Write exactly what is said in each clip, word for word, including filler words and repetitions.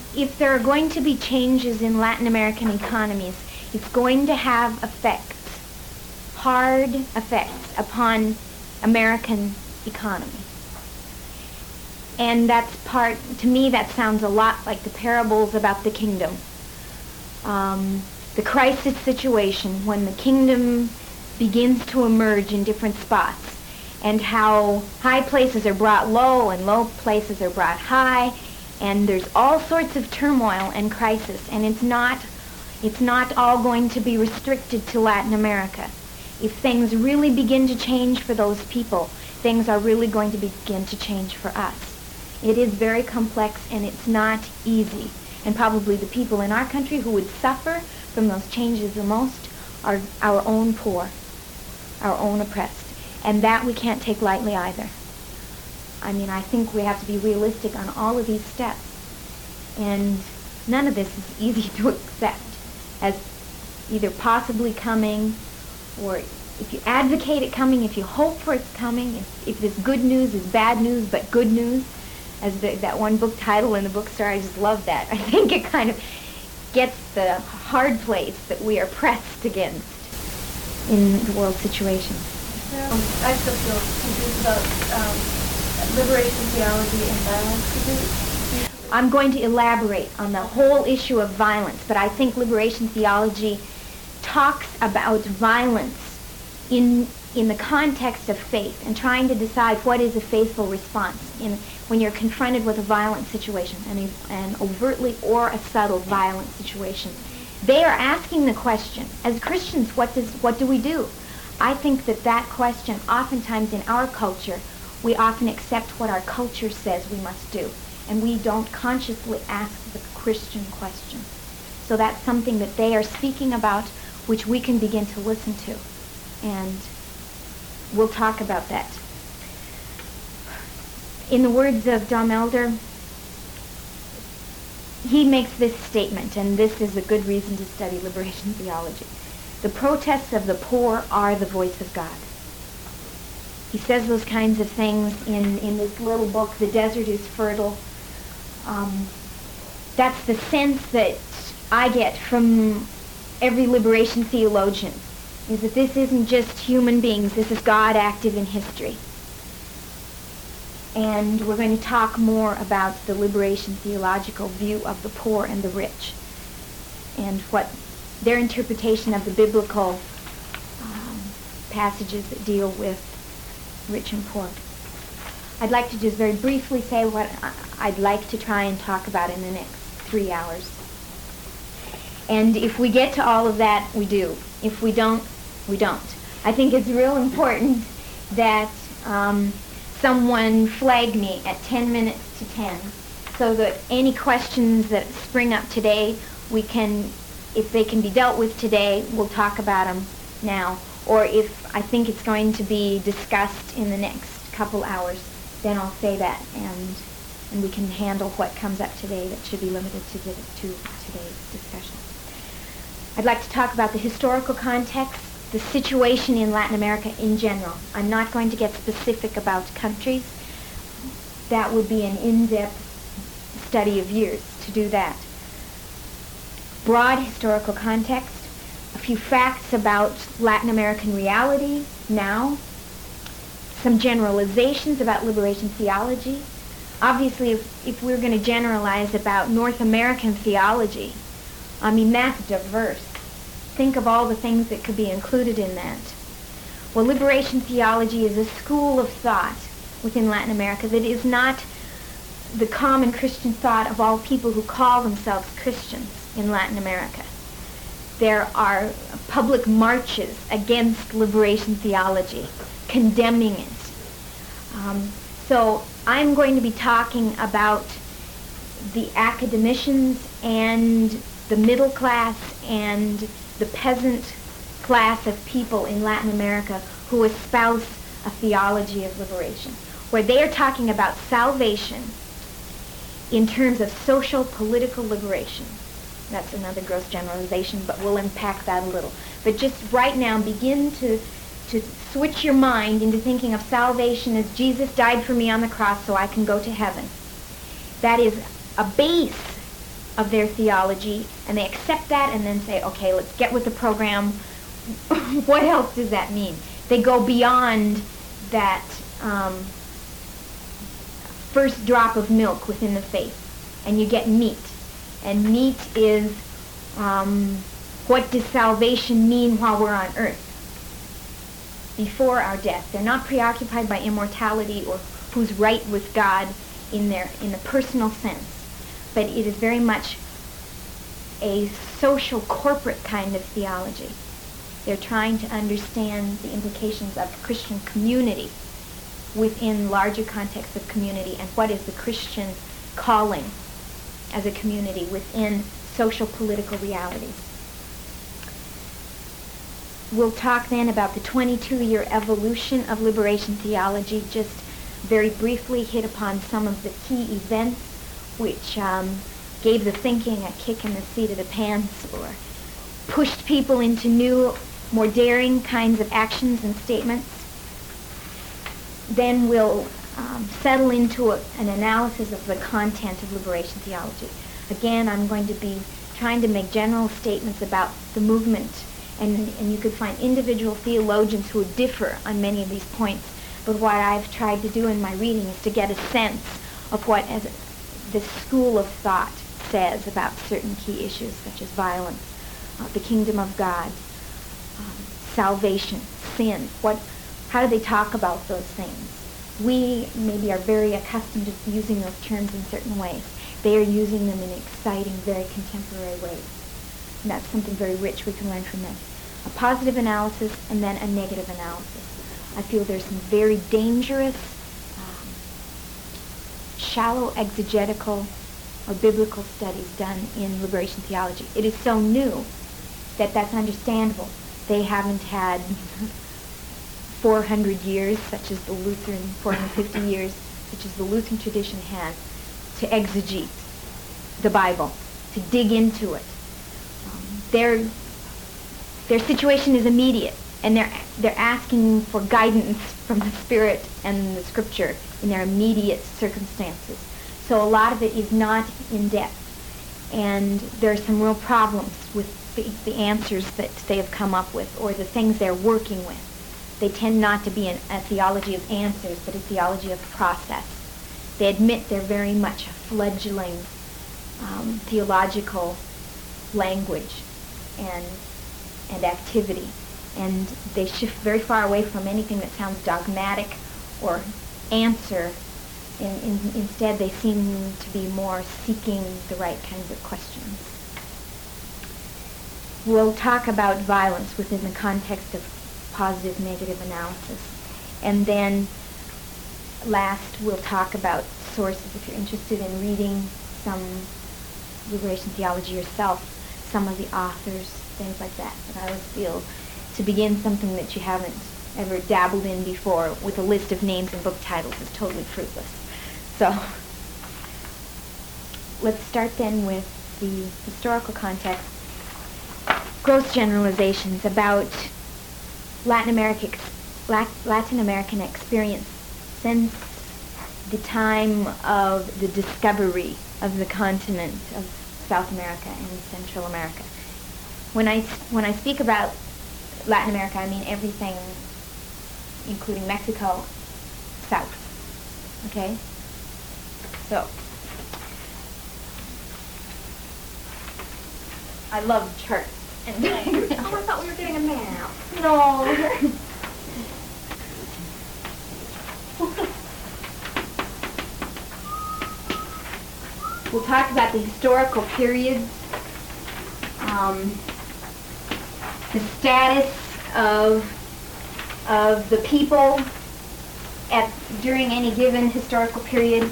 if there are going to be changes in Latin American economies, it's going to have effects, hard effects upon American economy. And that's part, to me, that sounds a lot like the parables about the kingdom. Um, the crisis situation when the kingdom begins to emerge in different spots, and how high places are brought low and low places are brought high, and there's all sorts of turmoil and crisis, and it's not, it's not all going to be restricted to Latin America. If things really begin to change for those people, things are really going to begin to change for us. It is very complex, and it's not easy. And probably the people in our country who would suffer from those changes the most are our own poor, our own oppressed. And that we can't take lightly either. I mean, I think we have to be realistic on all of these steps. And none of this is easy to accept as either possibly coming, or if you advocate it coming, if you hope for it's coming, if, if this good news is bad news but good news, as the, that one book title in the bookstore, I just love that. I think it kind of gets the hard place that we are pressed against in the world situation. Um, I still feel confused about um, liberation theology and violence. Could you... I'm going to elaborate on the whole issue of violence, but I think liberation theology talks about violence in in the context of faith and trying to decide what is a faithful response in when you're confronted with a violent situation, an, an overtly or a subtle violent situation. They are asking the question, as Christians, what does what do we do? I think that that question, oftentimes in our culture, we often accept what our culture says we must do, and we don't consciously ask the Christian question. So that's something that they are speaking about, which we can begin to listen to, and we'll talk about that. In the words of Dom Elder, he makes this statement, and this is a good reason to study liberation theology. The protests of the poor are the voice of God. He says those kinds of things in, in this little book, The Desert is Fertile. Um, that's the sense that I get from every liberation theologian, is that this isn't just human beings, this is God active in history. And we're going to talk more about the liberation theological view of the poor and the rich, and what their interpretation of the biblical um, passages that deal with rich and poor. I'd like to just very briefly say what I'd like to try and talk about in the next three hours. And if we get to all of that, we do. If we don't, we don't. I think it's real important that um, someone flag me at ten minutes to ten, so that any questions that spring up today, we can, if they can be dealt with today, we'll talk about them now. Or if I think it's going to be discussed in the next couple hours, then I'll say that, and and we can handle what comes up today that should be limited to, the, to today's discussion. I'd like to talk about the historical context, the situation in Latin America in general. I'm not going to get specific about countries. That would be an in-depth study of years to do that. Broad historical context, a few facts about Latin American reality now, some generalizations about liberation theology. Obviously, if, if we're going to generalize about North American theology, I mean, that's diverse. Think of all the things that could be included in that. Well, liberation theology is a school of thought within Latin America that is not the common Christian thought of all people who call themselves Christians in Latin America. There are public marches against liberation theology, condemning it. Um, so I'm going to be talking about the academicians and the middle class and the peasant class of people in Latin America who espouse a theology of liberation, where they are talking about salvation in terms of social, political liberation. That's another gross generalization, but we'll unpack that a little. But just right now, begin to, to switch your mind into thinking of salvation as Jesus died for me on the cross so I can go to heaven. That is a base of their theology, and they accept that and then say, okay, let's get with the program. What else does that mean? They go beyond that um, first drop of milk within the faith, and you get meat. And meat is, um, what does salvation mean while we're on earth, before our death? They're not preoccupied by immortality or who's right with God in their in the personal sense, but it is very much a social corporate kind of theology. They're trying to understand the implications of Christian community within larger contexts of community, and what is the Christian calling as a community within social political realities. We'll talk then about the twenty-two year evolution of liberation theology, just very briefly hit upon some of the key events which um, gave the thinking a kick in the seat of the pants, or pushed people into new, more daring kinds of actions and statements. Then we'll um, settle into a, an analysis of the content of liberation theology. Again, I'm going to be trying to make general statements about the movement, and, and you could find individual theologians who differ on many of these points. But what I've tried to do in my reading is to get a sense of what as the school of thought says about certain key issues, such as violence, uh, the kingdom of God, um, salvation, sin. What, how do they talk about those things? We maybe are very accustomed to using those terms in certain ways. They are using them in exciting, very contemporary ways. And that's something very rich we can learn from them. A positive analysis and then a negative analysis. I feel there's some very dangerous, um, shallow exegetical or biblical studies done in liberation theology. It is so new that that's understandable. They haven't had four hundred years, such as the Lutheran, four hundred fifty years, such as the Lutheran tradition has, to exegete the Bible, to dig into it. Um, their, their situation is immediate, and they're, they're asking for guidance from the Spirit and the Scripture in their immediate circumstances. So a lot of it is not in depth, and there are some real problems with the, the answers that they have come up with, or the things they're working with. They tend not to be an, a theology of answers, but a theology of process. They admit they're very much a fledgling um, theological language and, and activity. And they shift very far away from anything that sounds dogmatic or answer. In, in, instead, they seem to be more seeking the right kinds of questions. We'll talk about violence within the context of positive, negative analysis. And then last, we'll talk about sources. If you're interested in reading some liberation theology yourself, some of the authors, things like that. But I always feel to begin something that you haven't ever dabbled in before with a list of names and book titles is totally fruitless. So let's start then with the historical context. Gross generalizations about Latin America, Latin American experience since the time of the discovery of the continent of South America and Central America. When I, when I speak about Latin America, I mean everything, including Mexico, south. Okay? So, I love charts. And diagrams. Oh, I thought we were getting a map. No. We'll talk about the historical periods, um, the status of of the people at during any given historical period,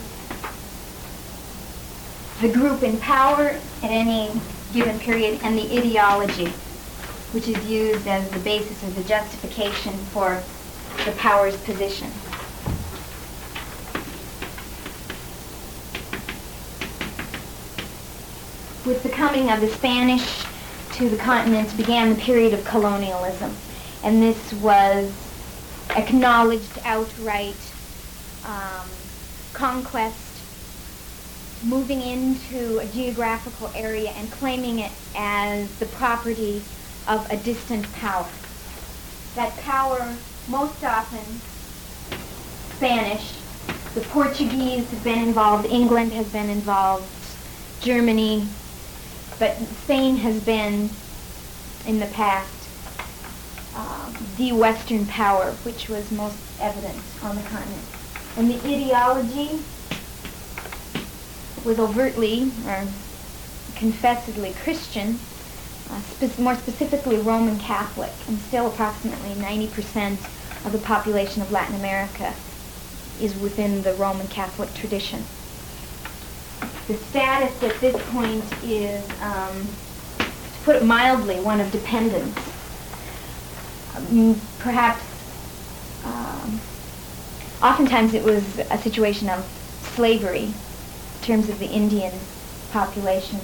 the group in power at any given period, and the ideology, which is used as the basis or the justification for the power's position. With the coming of the Spanish to the continent began the period of colonialism, and this was acknowledged outright um, conquest moving into a geographical area and claiming it as the property of a distant power. That power, most often Spanish. The Portuguese have been involved, England has been involved, Germany, but Spain has been, in the past, um, the Western power, which was most evident on the continent. And the ideology was overtly, or confessedly, Christian, uh, spe- more specifically Roman Catholic, and still approximately ninety percent of the population of Latin America is within the Roman Catholic tradition. The status at this point is, um, to put it mildly, one of dependence. Um, perhaps, um, oftentimes it was a situation of slavery in terms of the Indian population.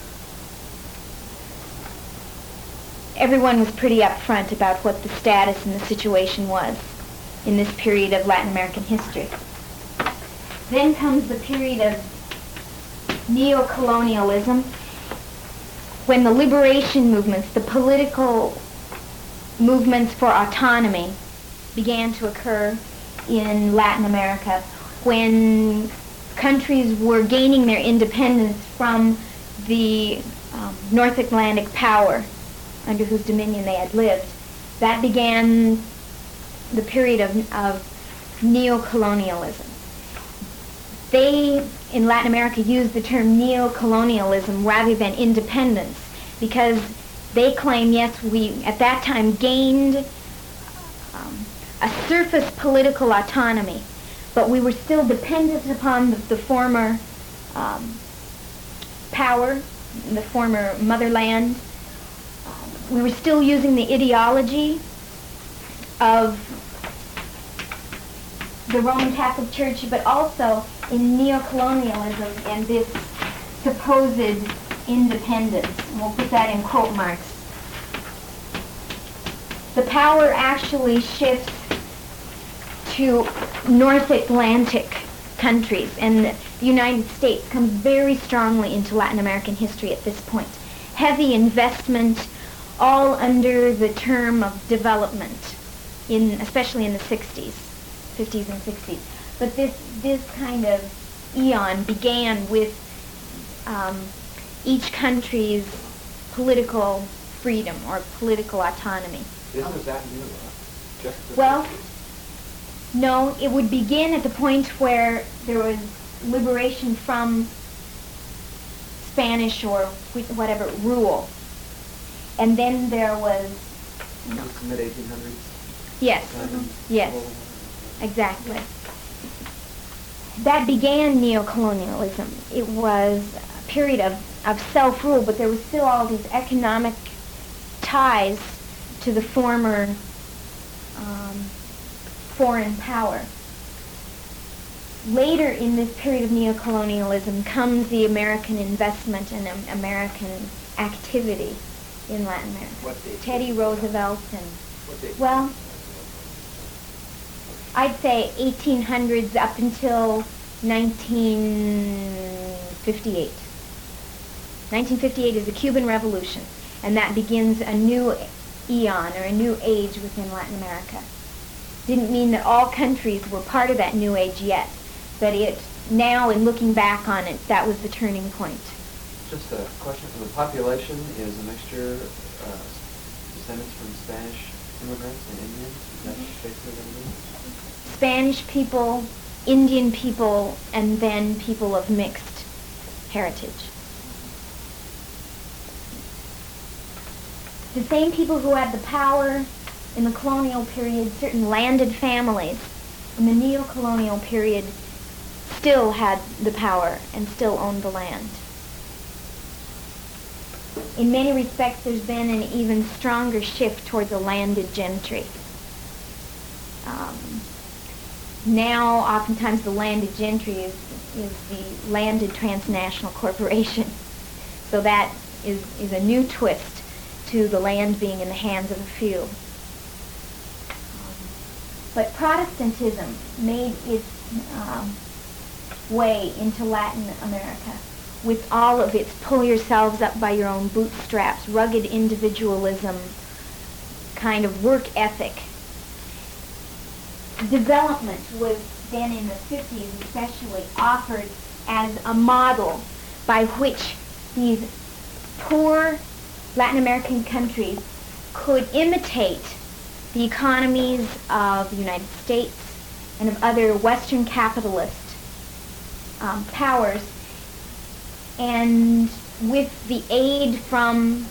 Everyone was pretty upfront about what the status and the situation was in this period of Latin American history. Then comes the period of neo-colonialism, when the liberation movements, the political movements for autonomy, began to occur in Latin America, when countries were gaining their independence from the um, North Atlantic power under whose dominion they had lived. That began the period of, of neo-colonialism. They, in Latin America, used the term neo-colonialism rather than independence because they claim, yes, we at that time gained um, a surface political autonomy, but we were still dependent upon the, the former um, power, the former motherland. Um, we were still using the ideology of the Roman Catholic Church, but also in neo-colonialism and this supposed independence. And we'll put that in quote marks. The power actually shifts to North Atlantic countries, and the United States comes very strongly into Latin American history at this point. Heavy investment, all under the term of development, in especially in the sixties, fifties and sixties. But this this kind of eon began with um, each country's political freedom or political autonomy. Isn't that new? Uh, just the Well, sixties? no, it would begin at the point where there was liberation from Spanish or wh- whatever rule. And then there was, It's mid eighteen hundreds. yes, Mhm. yes, exactly. That began neo-colonialism. It was a period of, of self-rule, but there was still all these economic ties to the former um, foreign power. Later in this period of neo-colonialism comes the American investment and um, American activity in Latin America. What date? Teddy Roosevelt and, What date? well, I'd say eighteen hundreds up until nineteen fifty-eight. nineteen fifty-eight is the Cuban Revolution, and that begins a new eon or a new age within Latin America. Didn't mean that all countries were part of that new age yet, but it now, in looking back on it, that was the turning point. Just a question. The population is a mixture, uh, descendants from Spanish immigrants and Indians. Is that basically what it is? Spanish people, Indian people, and then people of mixed heritage. The same people who had the power in the colonial period, certain landed families, in the neo-colonial period, still had the power and still owned the land. In many respects, there's been an even stronger shift towards the landed gentry. Um, now, oftentimes, the landed gentry is, is the landed transnational corporation. So that is, is a new twist to the land being in the hands of a few. Um, but Protestantism made its um, way into Latin America with all of its pull yourselves up by your own bootstraps, rugged individualism, kind of work ethic. Development was then in the fifties especially offered as a model by which these poor Latin American countries could imitate the economies of the United States and of other Western capitalist um, powers, and with the aid from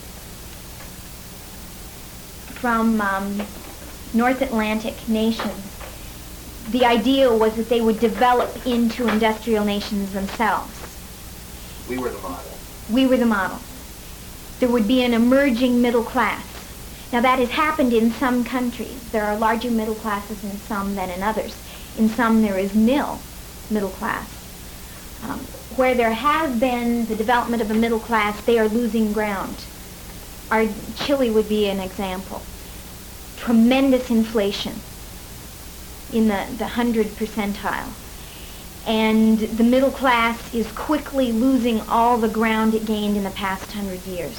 from um, North Atlantic nations, the idea was that they would develop into industrial nations themselves. We were the model. We were the model. There would be an emerging middle class. Now that has happened in some countries. There are larger middle classes in some than in others. In some there is nil middle class. Um, where there has been the development of a middle class, they are losing ground. Our Chile would be an example. Tremendous inflation in the, the hundred percentile. And the middle class is quickly losing all the ground it gained in the past hundred years.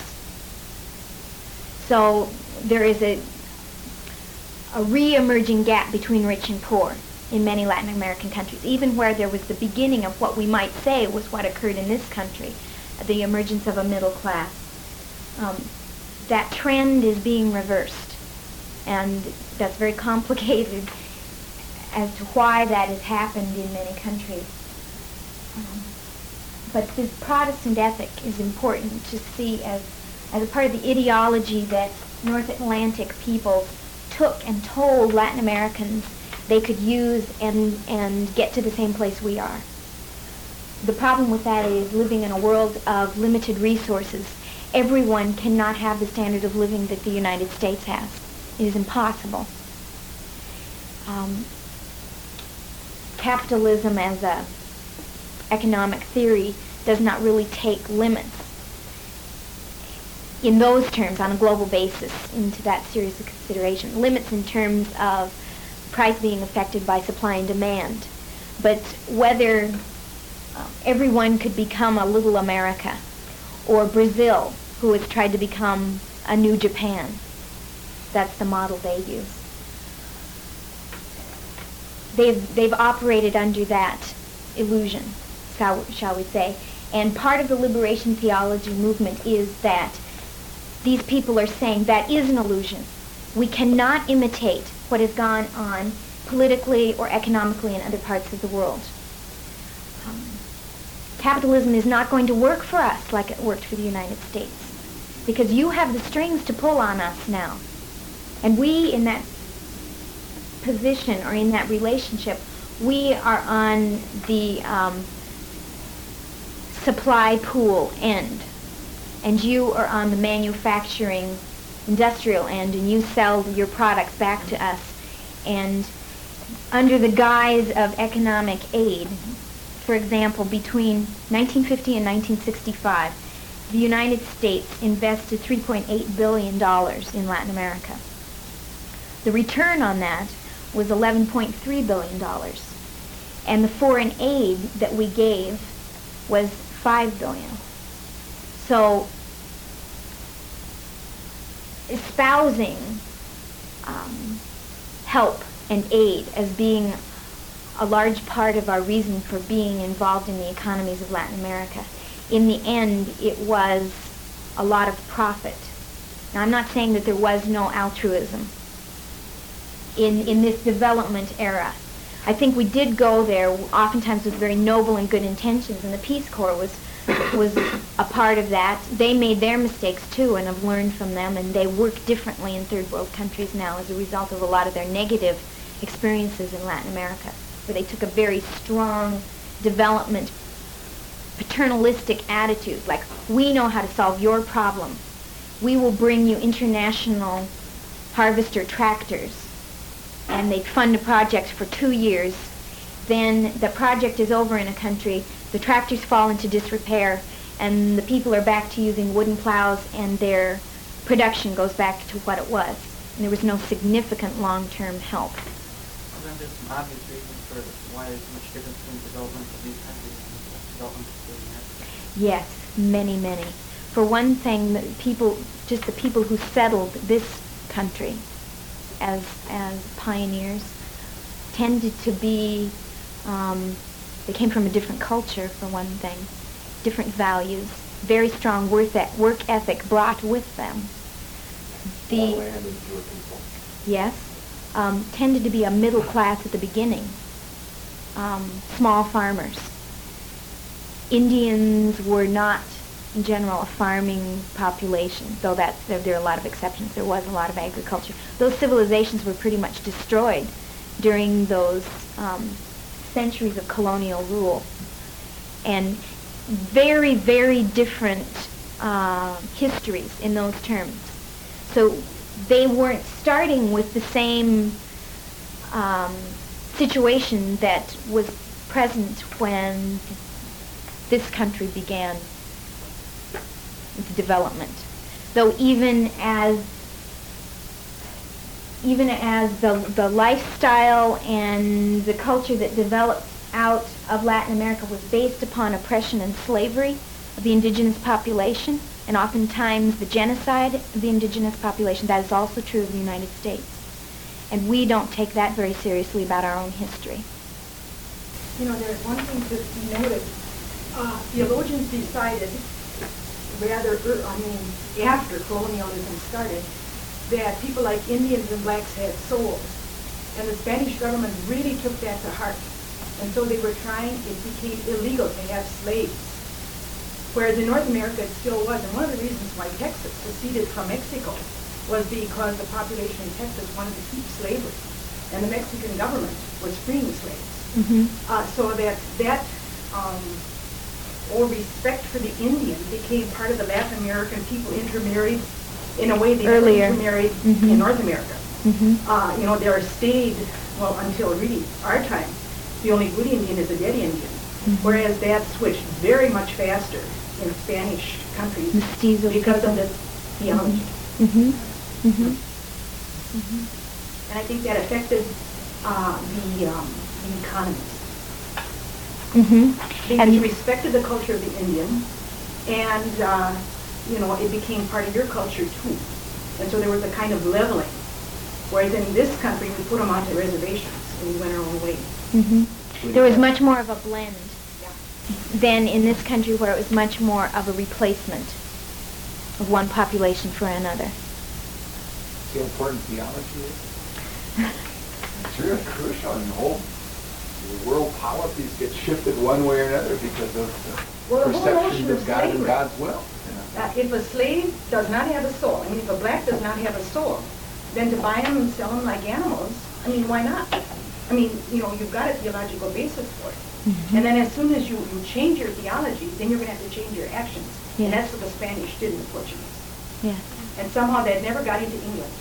So there is a, a re-emerging gap between rich and poor in many Latin American countries, even where there was the beginning of what we might say was what occurred in this country, the emergence of a middle class. Um, that trend is being reversed, and that's very complicated as to why that has happened in many countries. Um, but this Protestant ethic is important to see as, as a part of the ideology that North Atlantic peoples took and told Latin Americans they could use and, and get to the same place we are. The problem with that is living in a world of limited resources. Everyone cannot have the standard of living that the United States has. It is impossible. Um, capitalism as a economic theory does not really take limits in those terms on a global basis into that series of consideration. Limits in terms of price being affected by supply and demand. But whether uh, everyone could become a little America, or Brazil, who has tried to become a new Japan, that's the model they use. They've, they've operated under that illusion, shall, shall we say. And part of the liberation theology movement is that these people are saying that is an illusion. We cannot imitate what has gone on politically or economically in other parts of the world. Um, capitalism is not going to work for us like it worked for the United States, because you have the strings to pull on us now. And we, in that position or in that relationship, we are on the um, supply pool end, and you are on the manufacturing industrial end, and you sell your products back to us. And under the guise of economic aid, for example, between nineteen fifty and nineteen sixty-five, the United States invested three point eight billion dollars in Latin America. The return on that was eleven point three billion dollars. And the foreign aid that we gave was five billion dollars. So espousing um, help and aid as being a large part of our reason for being involved in the economies of Latin America, in the end it was a lot of profit. Now, I'm not saying that there was no altruism in, in this development era. I think we did go there oftentimes with very noble and good intentions, and the Peace Corps was was a part of that. They made their mistakes too and have learned from them, and they work differently in third world countries now as a result of a lot of their negative experiences in Latin America, where they took a very strong development, paternalistic attitude, like, we know how to solve your problem. We will bring you international harvester tractors, and they fund a project for two years. Then the project is over in a country, the tractors fall into disrepair, and the people are back to using wooden plows, and their production goes back to what it was. And there was no significant long-term help. Sometimes there's some obvious reasons for why there's so much difference between the development of these countries and the development of the America. Yes, many, many. For one thing, the people, just the people who settled this country as as pioneers, tended to be, um, they came from a different culture, for one thing, different values, very strong work, e- work ethic brought with them. The More land and fewer people. yes, um, tended to be a middle class at the beginning, um, small farmers. Indians were not, in general, a farming population, though that there, there are a lot of exceptions. There was a lot of agriculture. Those civilizations were pretty much destroyed during those um, centuries of colonial rule, and very, very different uh, histories in those terms. So they weren't starting with the same um, situation that was present when this country began its development. Though even as even as the, the lifestyle and the culture that developed out of Latin America was based upon oppression and slavery of the indigenous population, and oftentimes the genocide of the indigenous population, that is also true of the United States. And we don't take that very seriously about our own history. You know, there's one thing to be noted. Uh, theologians decided, rather, er, I mean, after colonialism started, that people like Indians and blacks had souls. And the Spanish government really took that to heart. And so they were trying, it became illegal to have slaves. Whereas in North America it still was. And one of the reasons why Texas seceded from Mexico was because the population in Texas wanted to keep slavery. And the Mexican government was freeing slaves. Mm-hmm. Uh, so that that um, or respect for the Indian became part of the Latin American people intermarried in a way they Earlier. never intermarried Mhm. in North America. Mm-hmm. Uh, you know, there stayed, well, until really our time, the only good Indian is a dead Indian. Mhm. Whereas that switched very much faster in Spanish countries Mestizo because of people. the theology. Mm-hmm. Mm-hmm. And I think that affected uh, the, um, the economies. Mm-hmm. Because you And respected the culture of the Indian, and, uh, you know, it became part of your culture too. And so there was a kind of leveling. Whereas in this country, we put them onto reservations, and we went our own way. mm-hmm. There was much more of a blend Yeah. than in this country, where it was much more of a replacement of one population for another. See how important theology is? It's really crucial, and the whole the world policies get shifted one way or another because of the Well, the whole perceptions notion of of God and slavery. God's will. You know? Uh, if a slave does not have a soul, I mean, if a black does not have a soul, then to buy them and sell them like animals, I mean, why not? I mean, you know, you've got a theological basis for it. Mm-hmm. And then as soon as you, you change your theology, then you're going to have to change your actions. Yes. And that's what the Spanish did in the Portuguese. Yes. And somehow that never got into England.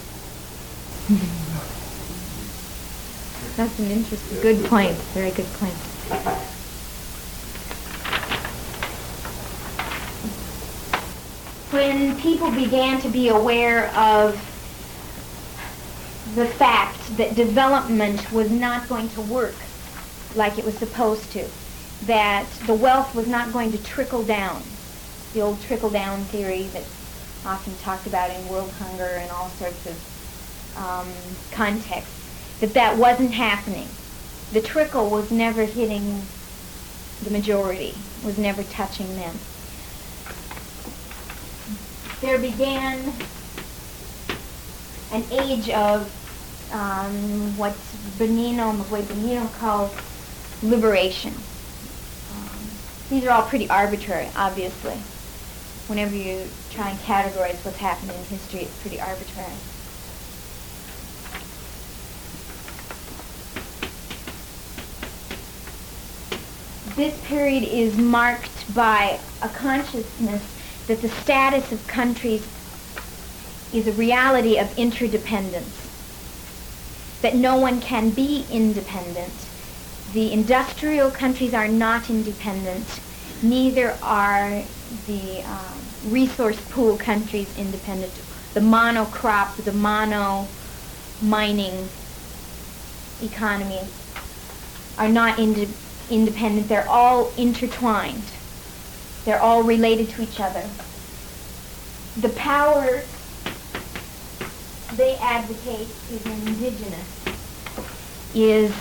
That's an interesting, good point. Very good point. When people began to be aware of the fact that development was not going to work like it was supposed to, that the wealth was not going to trickle down, the old trickle-down theory that's often talked about in world hunger and all sorts of um, contexts, that that wasn't happening. The trickle was never hitting the majority, was never touching them. There began an age of um, what Benino, Miguel Benino calls liberation. Um, these are all pretty arbitrary, obviously. Whenever you try and categorize what's happened in history, it's pretty arbitrary. This period is marked by a consciousness that the status of countries is a reality of interdependence, that no one can be independent. The industrial countries are not independent, neither are the um, resource pool countries independent. The monocrop, the mono mining economies are not inde- independent. They're all intertwined. They're all related to each other. The power they advocate is indigenous, is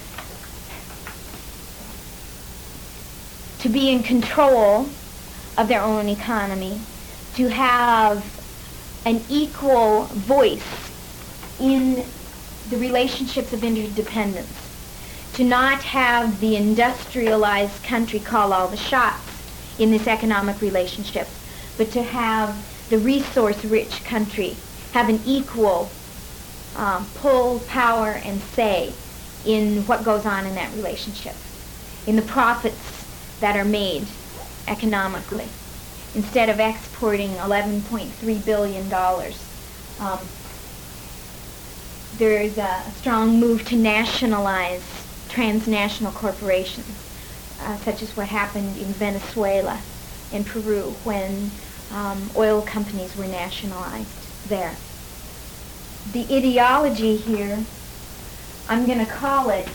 to be in control of their own economy, to have an equal voice in the relationships of interdependence, to not have the industrialized country call all the shots in this economic relationship, but to have the resource-rich country have an equal um, pull, power, and say in what goes on in that relationship, in the profits that are made economically. Instead of exporting eleven point three billion dollars, um, there's a strong move to nationalize transnational corporations, uh, such as what happened in Venezuela and Peru when um, oil companies were nationalized there. The ideology here, I'm going to call it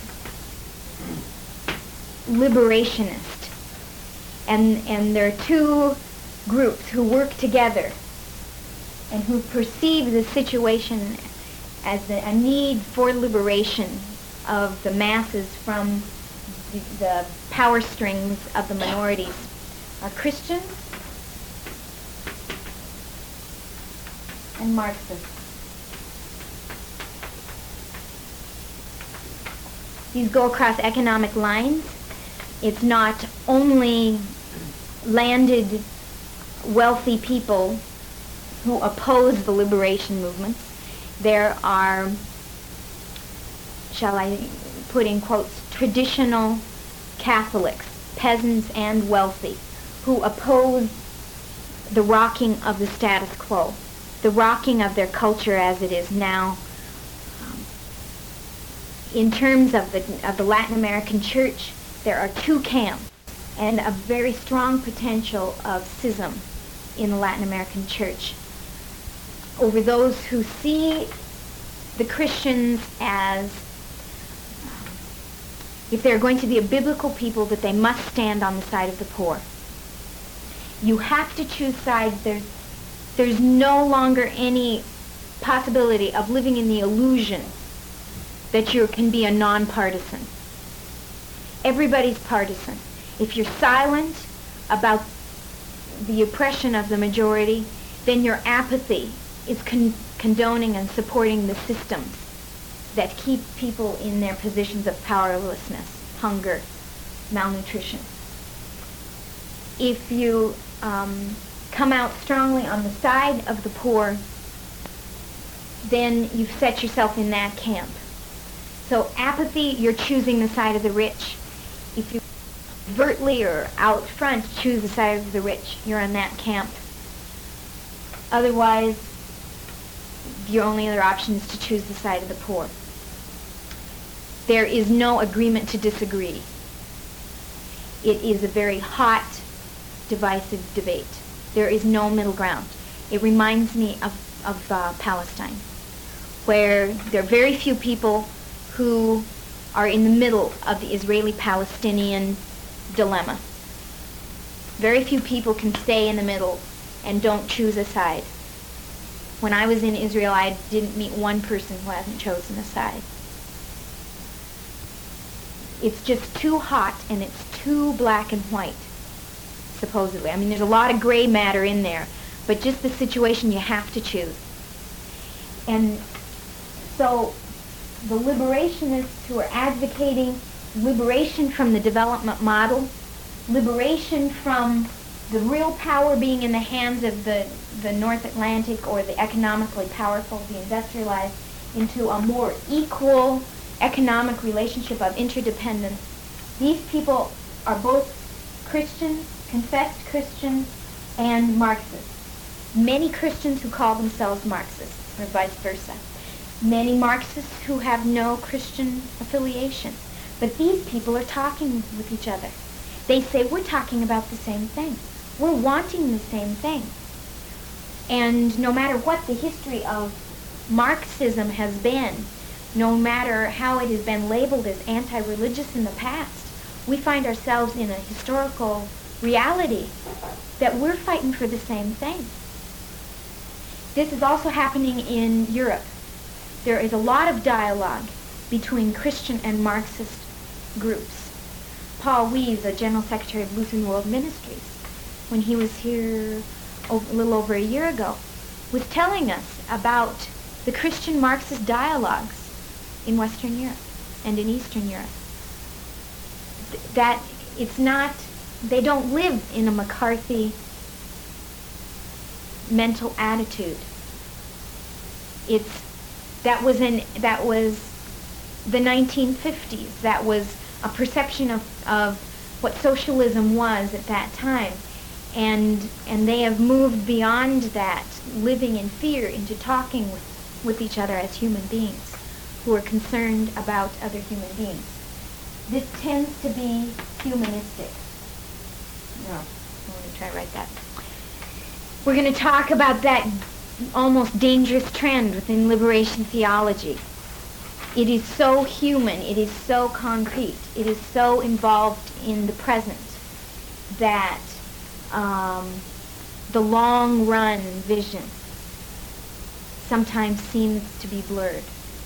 liberationist. And, and there are two groups who work together and who perceive the situation as the, a need for liberation of the masses from the, the power strings of the minorities are Christians and Marxists. These go across economic lines. It's not only landed wealthy people who oppose the liberation movements. There are, shall I put in quotes, traditional Catholics, peasants and wealthy, who oppose the rocking of the status quo, the rocking of their culture as it is now. Um, in terms of the, of the Latin American church, there are two camps and a very strong potential of schism in the Latin American church over those who see the Christians as, if they're going to be a biblical people, that they must stand on the side of the poor. You have to choose sides. There's, there's no longer any possibility of living in the illusion that you can be a non-partisan. Everybody's partisan. If you're silent about the oppression of the majority, then your apathy is con- condoning and supporting the systems that keep people in their positions of powerlessness, hunger, malnutrition. If you um, come out strongly on the side of the poor, then you've set yourself in that camp. So apathy, you're choosing the side of the rich. If you overtly or out front choose the side of the rich, you're in that camp. Otherwise, your only other option is to choose the side of the poor. There is no agreement to disagree. It is a very hot, divisive debate. There is no middle ground. It reminds me of, of uh, Palestine, where there are very few people who are in the middle of the Israeli-Palestinian dilemma. Very few people can stay in the middle and don't choose a side. When I was in Israel, I didn't meet one person who hasn't chosen a side. It's just too hot and it's too black and white, supposedly. I mean, there's a lot of gray matter in there, but just the situation, you have to choose. And so the liberationists who are advocating liberation from the development model, liberation from the real power being in the hands of the, the North Atlantic or the economically powerful, the industrialized, into a more equal economic relationship of interdependence. These people are both Christians, confessed Christians, and Marxists. Many Christians who call themselves Marxists, or vice versa. Many Marxists who have no Christian affiliation. But these people are talking with each other. They say, we're talking about the same thing. We're wanting the same thing. And no matter what the history of Marxism has been, no matter how it has been labeled as anti-religious in the past, we find ourselves in a historical reality that we're fighting for the same thing. This is also happening in Europe. There is a lot of dialogue between Christian and Marxist groups. Paul Weiss, the General Secretary of Lutheran World Ministries, when he was here a little over a year ago, was telling us about the Christian Marxist dialogues in Western Europe and in Eastern Europe. Th- that it's not, they don't live in a McCarthy mental attitude. It's, that was in, that was the nineteen fifties. That was a perception of, of what socialism was at that time. And, and they have moved beyond that, living in fear, into talking with, with each other as human beings who are concerned about other human beings. This tends to be humanistic. No, I'm going to try to write that. We're going to talk about that almost dangerous trend within liberation theology. It is so human, it is so concrete, it is so involved in the present that um, the long run vision sometimes seems to be blurred.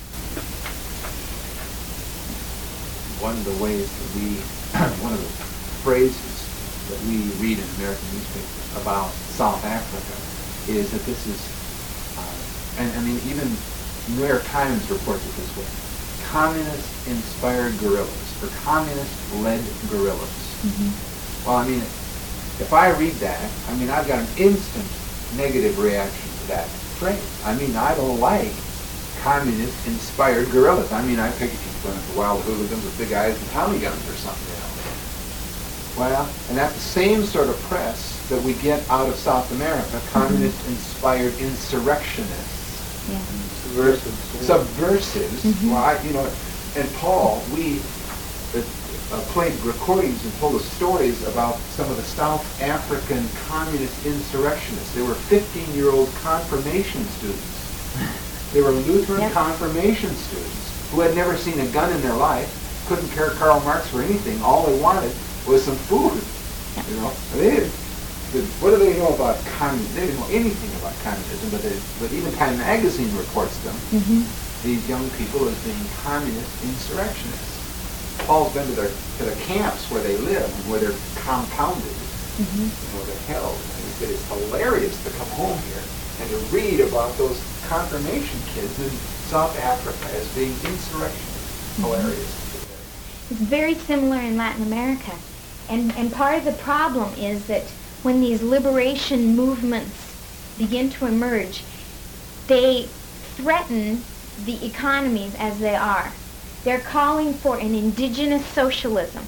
One of the ways that we, one of the phrases that we read in American newspapers about South Africa is that this is, uh, and I mean even New York Times reports it this way, communist-inspired guerrillas, or communist-led guerrillas. Mm-hmm. Well, I mean, if I read that, I mean, I've got an instant negative reaction to that phrase. I mean, I don't like communist-inspired guerrillas. I mean, I figure it's one of the wild hooligans with big eyes and Tommy guns or something, you know. Well, and that's the same sort of press that we get out of South America, mm-hmm. communist-inspired insurrectionists. Yeah. Subversives. Subversives. Mm-hmm. Well, I, you know, and Paul, we uh, uh, played recordings and told us stories about some of the South African communist insurrectionists. They were fifteen-year-old confirmation students. They were Lutheran yep. confirmation students who had never seen a gun in their life, couldn't care Karl Marx for anything. All they wanted was some food. Yep. You know, and they didn't. What do they know about communism? They didn't know anything about communism, but, they, but even Time Magazine reports them, mm-hmm. these young people, as being communist insurrectionists. Paul's been to their to the camps where they live and where they're compounded, mm-hmm. you know, they're held. And he said it's hilarious to come home here and to read about those confirmation kids in South Africa as being insurrectionists. Mm-hmm. Hilarious. It's very similar in Latin America. And, and part of the problem is that when these liberation movements begin to emerge, they threaten the economies as they are. They're calling for an indigenous socialism.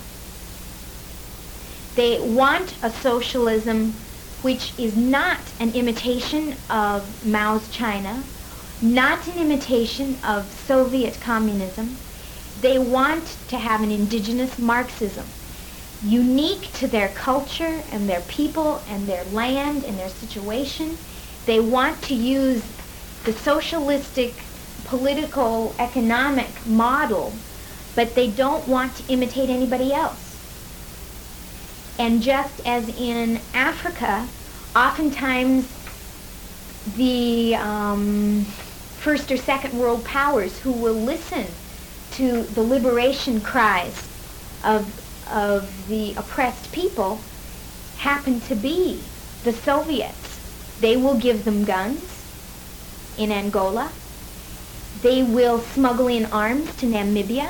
They want a socialism which is not an imitation of Mao's China, not an imitation of Soviet communism. They want to have an indigenous Marxism, unique to their culture and their people and their land and their situation. They want to use the socialistic political economic model, but they don't want to imitate anybody else. And just as in Africa, oftentimes the um, first or second world powers who will listen to the liberation cries of of the oppressed people happen to be the Soviets. They will give them guns in Angola. They will smuggle in arms to Namibia.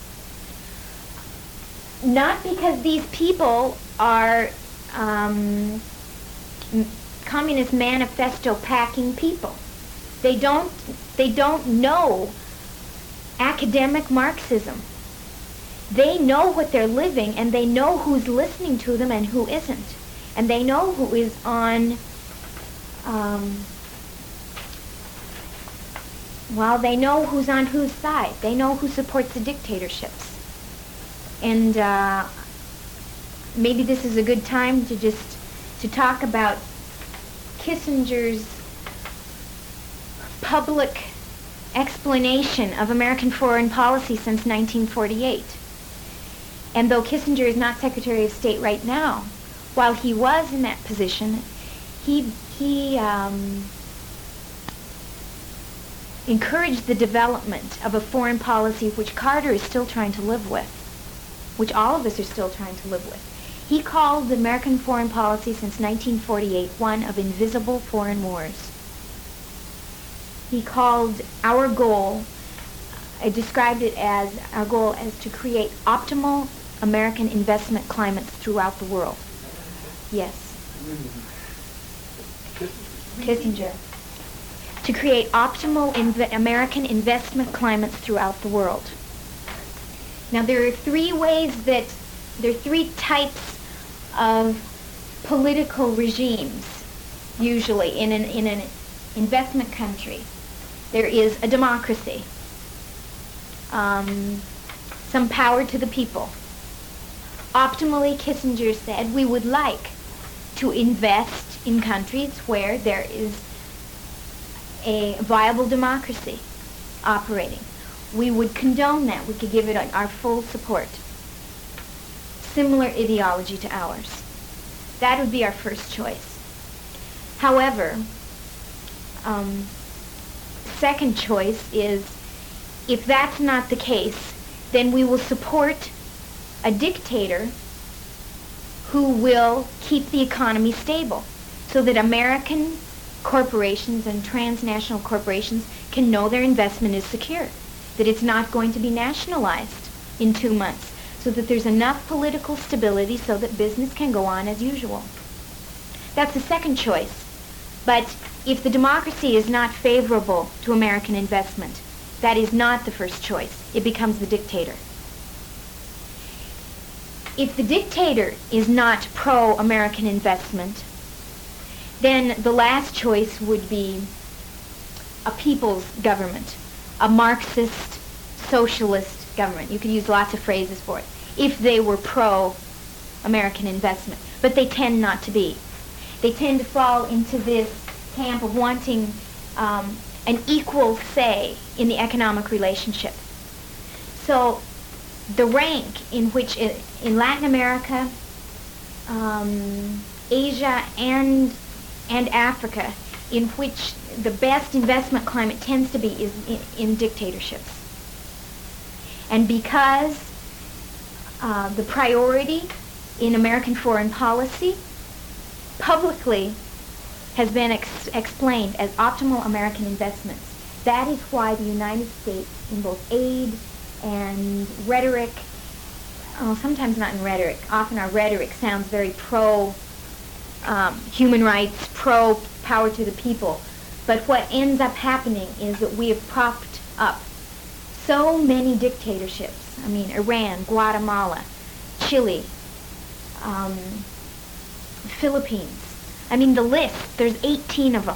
Not because these people are um, m- Communist Manifesto packing people. They don't, they don't know academic Marxism. They know what they're living, and they know who's listening to them and who isn't. And they know who is on, um, well, they know who's on whose side. They know who supports the dictatorships. And uh, maybe this is a good time to just to talk about Kissinger's public explanation of American foreign policy since nineteen forty-eight. And though Kissinger is not Secretary of State right now, while he was in that position, he, he um, encouraged the development of a foreign policy which Carter is still trying to live with, which all of us are still trying to live with. He called the American foreign policy since nineteen forty-eight one of invisible foreign wars. He called our goal, I described it as, our goal as to create optimal American investment climates throughout the world. Yes. Kissinger. To create optimal inv- American investment climates throughout the world. Now there are three ways that, there are three types of political regimes, usually, in an, in an investment country. There is a democracy, um, some power to the people. Optimally, Kissinger said, we would like to invest in countries where there is a viable democracy operating. We would condone that. We could give it our full support. Similar ideology to ours. That would be our first choice. However, um, second choice is, if that's not the case, then we will support a dictator who will keep the economy stable so that American corporations and transnational corporations can know their investment is secure, that it's not going to be nationalized in two months, so that there's enough political stability so that business can go on as usual. That's the second choice. But if the democracy is not favorable to American investment, that is not the first choice. It becomes the dictator. If the dictator is not pro-American investment, then the last choice would be a people's government, a Marxist, socialist government. You could use lots of phrases for it, if they were pro-American investment. But they tend not to be. They tend to fall into this camp of wanting um, an equal say in the economic relationship. So the rank in which, it, in Latin America, um, Asia, and and Africa, in which the best investment climate tends to be is in, in dictatorships. And because uh, the priority in American foreign policy publicly has been ex- explained as optimal American investments, that is why the United States, in both aid and rhetoric, oh, sometimes not in rhetoric, often our rhetoric sounds very pro um, human rights, pro power to the people, but what ends up happening is that we have propped up so many dictatorships. I mean, Iran, Guatemala, Chile, um, Philippines. I mean, the list, there's eighteen of them.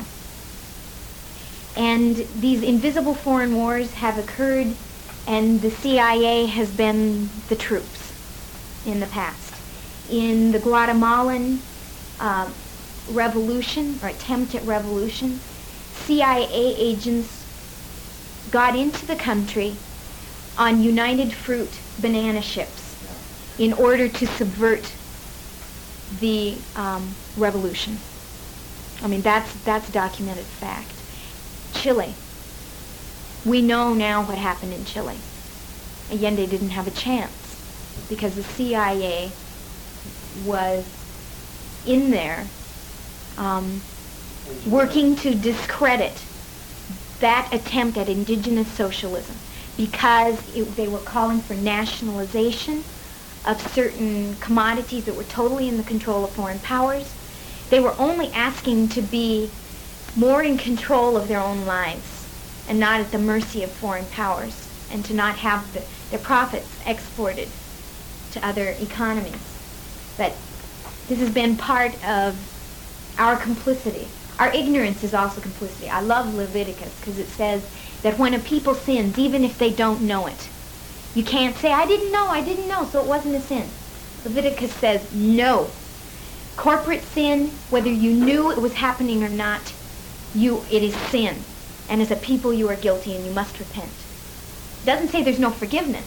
And these invisible foreign wars have occurred, and the C I A has been the troops in the past. In the Guatemalan uh, revolution, or attempt at revolution, C I A agents got into the country on United Fruit banana ships in order to subvert the um, revolution. I mean, that's that's documented fact. Chile. We know now what happened in Chile. Allende didn't have a chance because the C I A was in there um, working to discredit that attempt at indigenous socialism because it, they were calling for nationalization of certain commodities that were totally in the control of foreign powers. They were only asking to be more in control of their own lives and not at the mercy of foreign powers, and to not have the, their profits exported to other economies. But this has been part of our complicity. Our ignorance is also complicity. I love Leviticus because it says that when a people sins, even if they don't know it, you can't say, I didn't know, I didn't know, so it wasn't a sin. Leviticus says, no. Corporate sin, whether you knew it was happening or not, you, it is sin. and as a people you are guilty and you must repent. It doesn't say there's no forgiveness.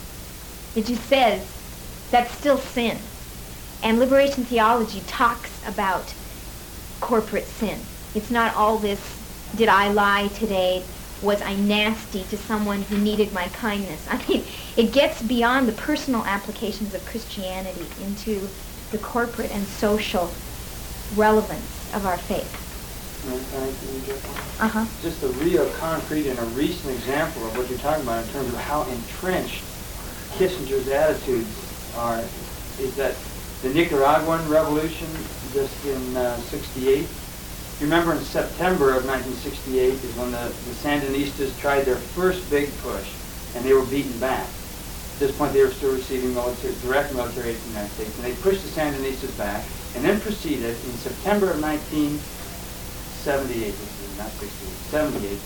It just says that's still sin. And liberation theology talks about corporate sin. It's not all this, did I lie today? Was I nasty to someone who needed my kindness? I mean, it gets beyond the personal applications of Christianity into the corporate and social relevance of our faith. Can I interject on that? Uh-huh. Just a real concrete and a recent example of what you're talking about in terms of how entrenched Kissinger's attitudes are is that the Nicaraguan Revolution just in uh, sixty-eight. You remember in September of nineteen sixty-eight is when the, the Sandinistas tried their first big push, and they were beaten back. At this point, they were still receiving military, direct military aid from the United States, and they pushed the Sandinistas back, and then proceeded in September of nineteen seventy-eight, not sixty-eight, seventy-eight,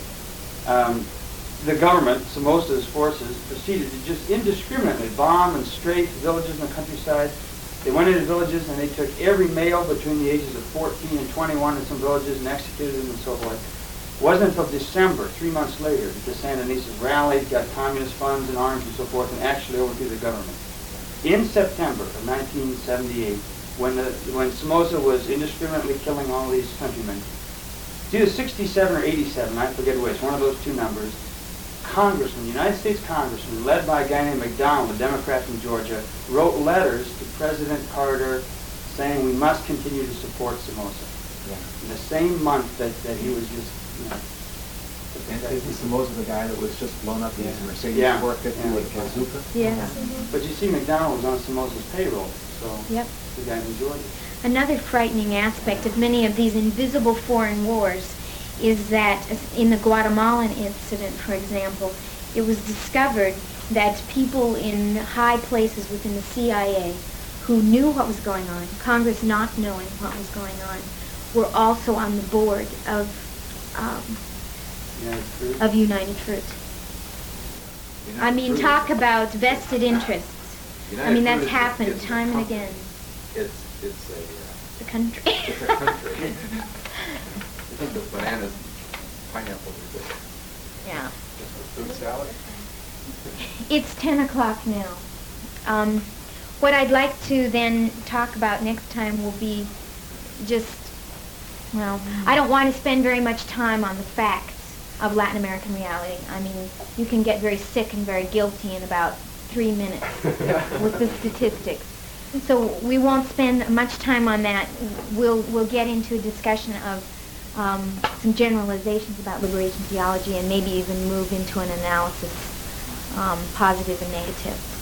um, the government, Somoza's forces, proceeded to just indiscriminately bomb and strafe villages in the countryside. They went into villages and they took every male between the ages of fourteen and twenty-one in some villages and executed them and so forth. It wasn't until December, three months later, that the Sandinistas rallied, got communist funds and arms and so forth, and actually overthrew the government. In September of nineteen seventy-eight, when, the, when Somoza was indiscriminately killing all these countrymen, it's either sixty-seven or eighty-seven, I forget which, one of those two numbers, Congressman, United States Congressman, led by a guy named McDonald, a Democrat from Georgia, wrote letters to President Carter saying we must continue to support Somoza. Yeah. In the same month that, that he was just, you know... And isn't Somoza the guy that was just blown up in his Mercedes Yeah. four fifty Yeah. with a bazooka? Yeah. But you see, McDonald was on Somoza's payroll, so Yep. the guy in Georgia. Another frightening aspect of many of these invisible foreign wars is that in the Guatemalan incident, for example, it was discovered that people in high places within the C I A who knew what was going on, Congress not knowing what was going on, were also on the board of um, United Fruit. of United Fruit. United I mean, Fruit talk is- about vested interests. United I mean, Fruit that's is a- happened it's a time and company. again. It's, it's a, The country. uh, it's a country. I think the bananas, pineapples are good. Yeah. Just for fruit salad? It's ten o'clock now. Um, what I'd like to then talk about next time will be just, well, I don't want to spend very much time on the facts of Latin American reality. I mean, you can get very sick and very guilty in about three minutes with the statistics. So we won't spend much time on that. We'll, we'll get into a discussion of um, some generalizations about liberation theology and maybe even move into an analysis, um, positive and negative.